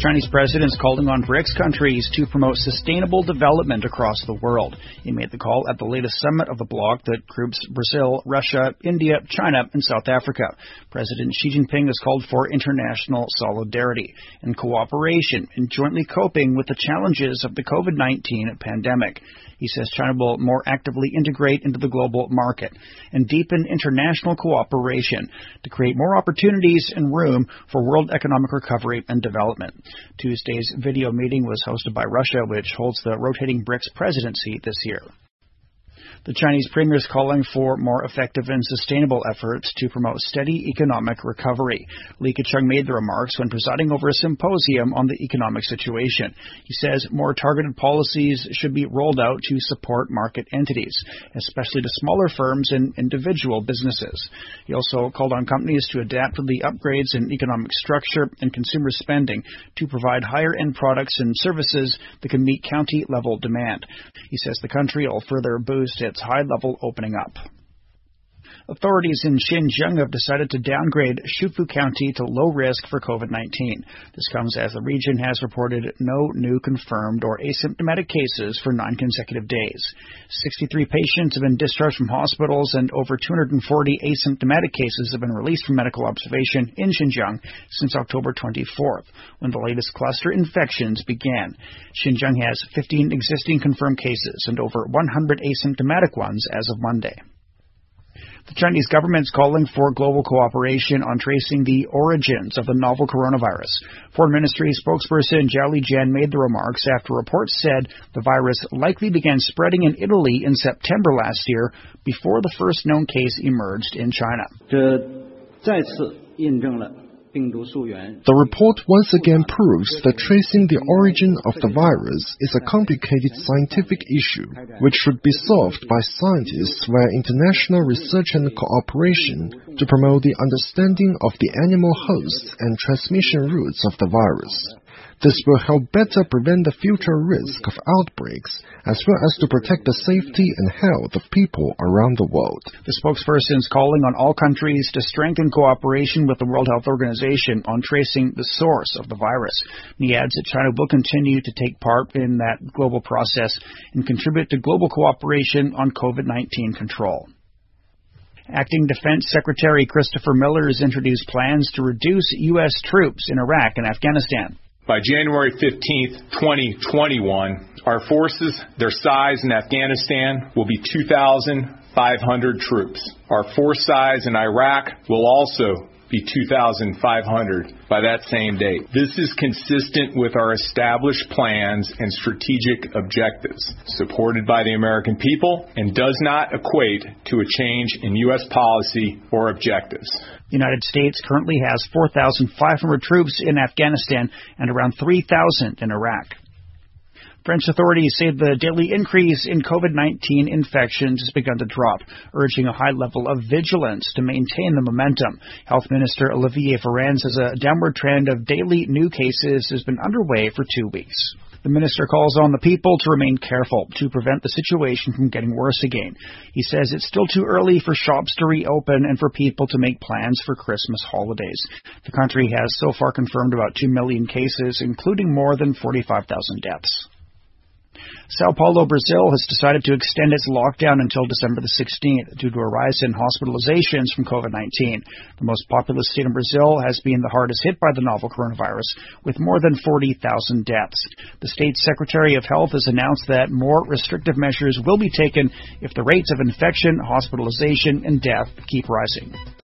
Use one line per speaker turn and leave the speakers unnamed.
Chinese president is calling on BRICS countries to promote sustainable development across the world. He made the call at the latest summit of the bloc that groups Brazil, Russia, India, China, and South Africa. President Xi Jinping has called for international solidarity and cooperation in jointly coping with the challenges of the COVID-19 pandemic. He says China will more actively integrate into the global market and deepen international cooperation to create more opportunities and room for world economic recovery and development. Tuesday's video meeting was hosted by Russia, which holds the rotating BRICS presidency this year. The Chinese premier is calling for more effective and sustainable efforts to promote steady economic recovery. Li Keqiang made the remarks when presiding over a symposium on the economic situation. He says more targeted policies should be rolled out to support market entities, especially to smaller firms and individual businesses. He also called on companies to adapt to the upgrades in economic structure and consumer spending to provide higher-end products and services that can meet county-level demand. He says the country will further boost its high-level opening up. Authorities in Xinjiang have decided to downgrade Shufu County to low risk for COVID-19. This comes as the region has reported no new confirmed or asymptomatic cases for 9 consecutive days. 63 patients have been discharged from hospitals and over 240 asymptomatic cases have been released from medical observation in Xinjiang since October 24th, when the latest cluster infections began. Xinjiang has 15 existing confirmed cases and over 100 asymptomatic ones as of Monday. The Chinese government is calling for global cooperation on tracing the origins of the novel coronavirus. Foreign Ministry spokesperson Zhao Lijian made the remarks after reports said the virus likely began spreading in Italy in September last year before the first known case emerged in China.
The report once again proves that tracing the origin of the virus is a complicated scientific issue, which should be solved by scientists via international research and cooperation to promote the understanding of the animal hosts and transmission routes of the virus. This will help better prevent the future risk of outbreaks, as well as to protect the safety and health of people around the world.
The spokesperson is calling on all countries to strengthen cooperation with the World Health Organization on tracing the source of the virus. He adds that China will continue to take part in that global process and contribute to global cooperation on COVID-19 control. Acting Defense Secretary Christopher Miller has introduced plans to reduce U.S. troops in Iraq and Afghanistan.
By January 15th, 2021, our forces, their size in Afghanistan will be 2,500 troops. Our force size in Iraq will also be 2,500 by that same date. This is consistent with our established plans and strategic objectives, supported by the American people, and does not equate to a change in U.S. policy or objectives.
The United States currently has 4,500 troops in Afghanistan and around 3,000 in Iraq. French authorities say the daily increase in COVID-19 infections has begun to drop, urging a high level of vigilance to maintain the momentum. Health Minister Olivier Véran says a downward trend of daily new cases has been underway for 2 weeks. The minister calls on the people to remain careful to prevent the situation from getting worse again. He says it's still too early for shops to reopen and for people to make plans for Christmas holidays. The country has so far confirmed about 2 million cases, including more than 45,000 deaths. Sao Paulo, Brazil, has decided to extend its lockdown until December the 16th due to a rise in hospitalizations from COVID-19. The most populous state in Brazil has been the hardest hit by the novel coronavirus, with more than 40,000 deaths. The state's Secretary of Health has announced that more restrictive measures will be taken if the rates of infection, hospitalization, and death keep rising.